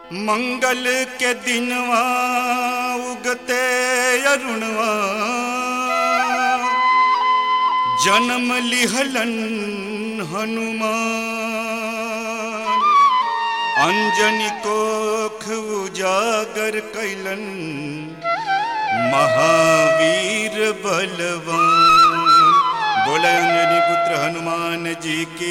मंगल के दिनवा उगते अरुणवा जन्म लिहलन हनुमान। अंजनी कोख उजागर कैलन महावीर बलवान। बोले अंजनी पुत्र हनुमान जी के।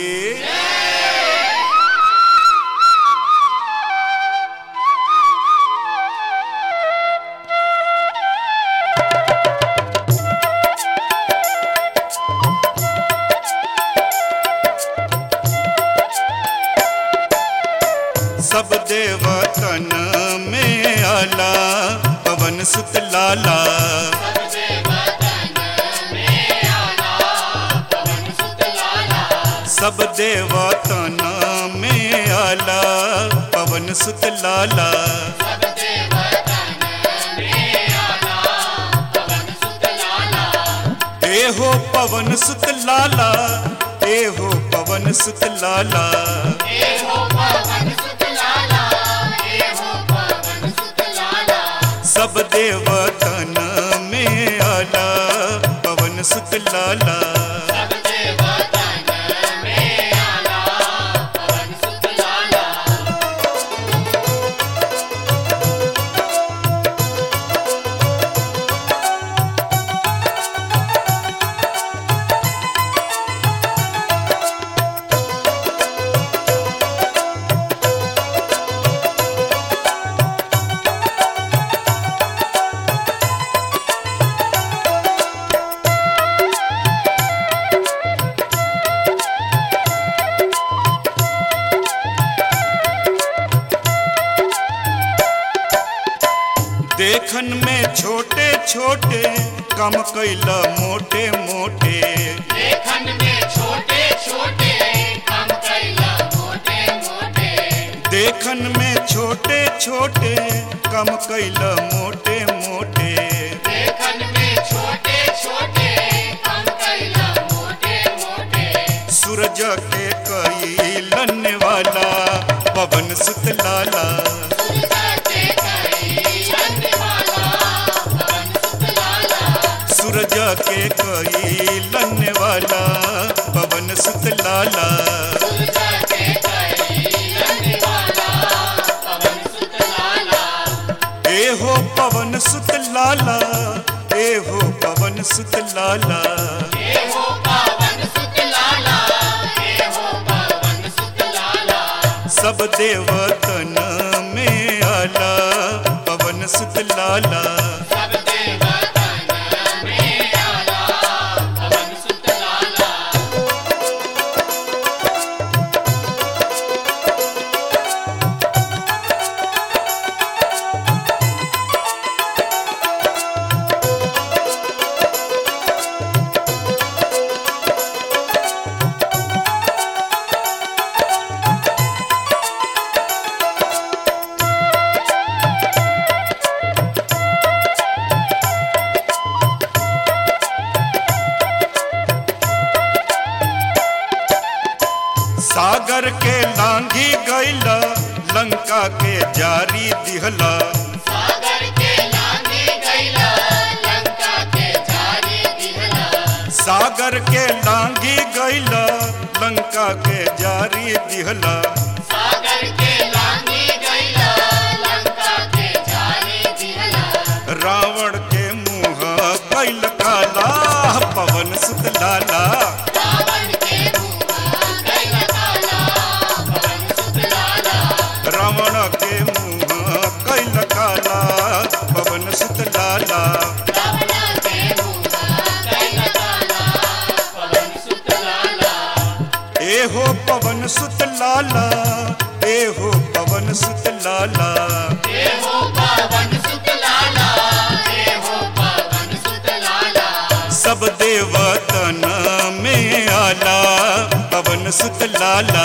सब देवतन में आला पवन सुत लाला। सब देवतन में आला पवन सुत लाला। ए हो पवन सुत लाला, ए हो पवन सुत लाला। सब देवतन में आला पवन सुत लाला। देखन में छोटे छोटे कम कैला मोटे मोटे। देखन में छोटे छोटे कम कैला मोटे मोटे। देखन में छोटे छोटे कम कैला मोटे मोटे। देखन में छोटे छोटे कम कैला मोटे मोटे। सूरज के कैलन वाला पवन सुत लाला। सूरज के कैलन वाला पवन सुत लाला। ए हो पवन सुत लाला, ए हो पवन सुत लाला। सब देवतन में आला पवन सुत लाला। सागर के लांघी गैला लंका के जारी दिहला। सागर के लांघी गैला लंका के जारी दिहला। सागर के लांघी गैला लंका के जारी दिहला। सागर के लांघी गैला लंका के जारी दिहला। रावण के मुंह कैल काला पवन सुत लाला। रावण के मुंह कैल काला पवन सुत लाला। ए हो पवन सुत लाला, ए हो पवन सुत लाला। सब देवतन में आला पवन सुत लाला।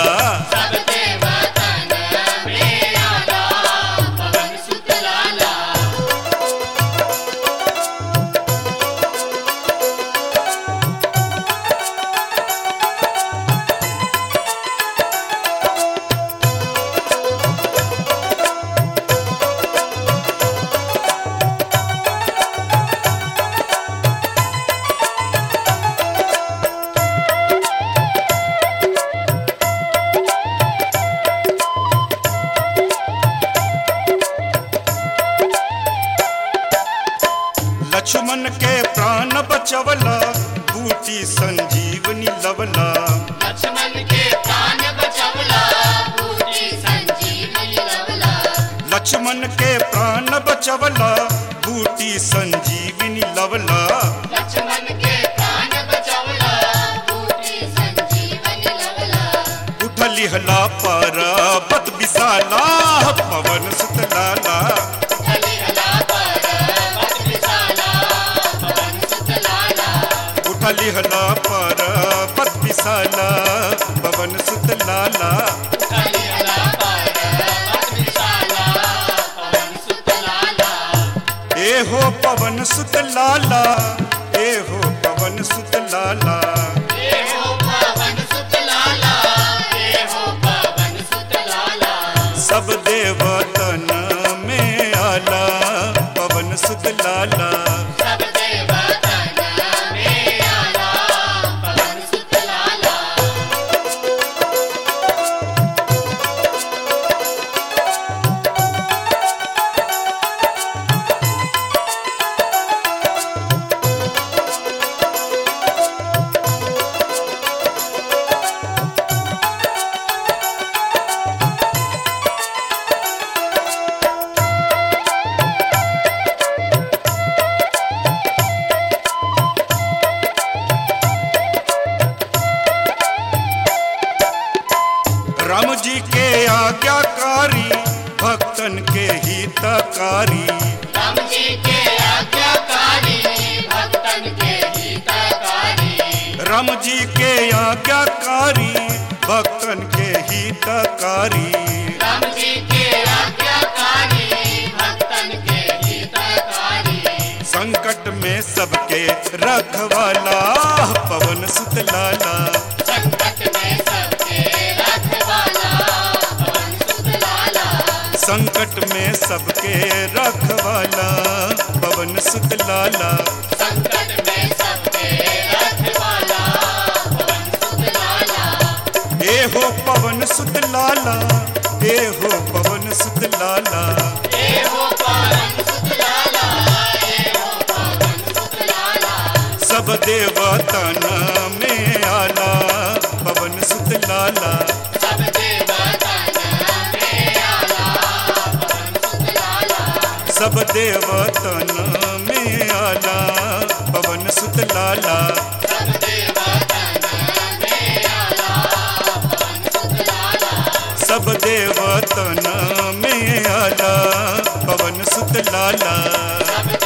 लक्ष्मण के प्राण बचवला बूटी संजीवनी लवला लक्ष्मण के प्राण बचवला बूटी संजीवनी लवला लक्ष्मण के प्राण बचवला बूटी संजीवनी लवला लक्ष्मण के प्राण बचवला बूटी संजीवनी लवला उठली हला पर्वत विशाला पवन सुत लाला हलिहला पर्वत विशाला पवन सुत लाला उठली हला पर्वत विशाला पवन सुत लाला हलिहला पर्वत विशाला पवन सुत लाला ए हो पवन सुत लाला ए हो पवन सुत लाला ए हो पवन सुत लाला ए हो पवन सुत लाला सब देवतन में आला पवन सुत लाला सब देवतन में आला पवन सुत लाला राम जी के आज्ञाकारी भक्तन के हितकारी राम जी के आज्ञाकारी भक्तन के हितकारी राम जी के आज्ञाकारी भक्तन के हितकारी राम जी के आज्ञाकारी भक्तन के हितकारी संकट में सबके रखवाला पवन सुत लाला संकट में सबके रखवाला पवन सुत लाला संकट में सबके रखवाला पवन सुत लाला संकट में सबके रखवाला पवन सुत लाला ए हो पवन सुत लाला ए हो पवन सुत लाला ए हो पवन सुत लाला ए हो पवन सुत लाला सब देवतन में आला पवन सुत लाला सब देवतन में आला पवन सुत लाला सब देवतन में आला पवन सुत लाला सब देवतन में आला पवन सुत लाला सब देवतन में आला पवन सुत लाला सब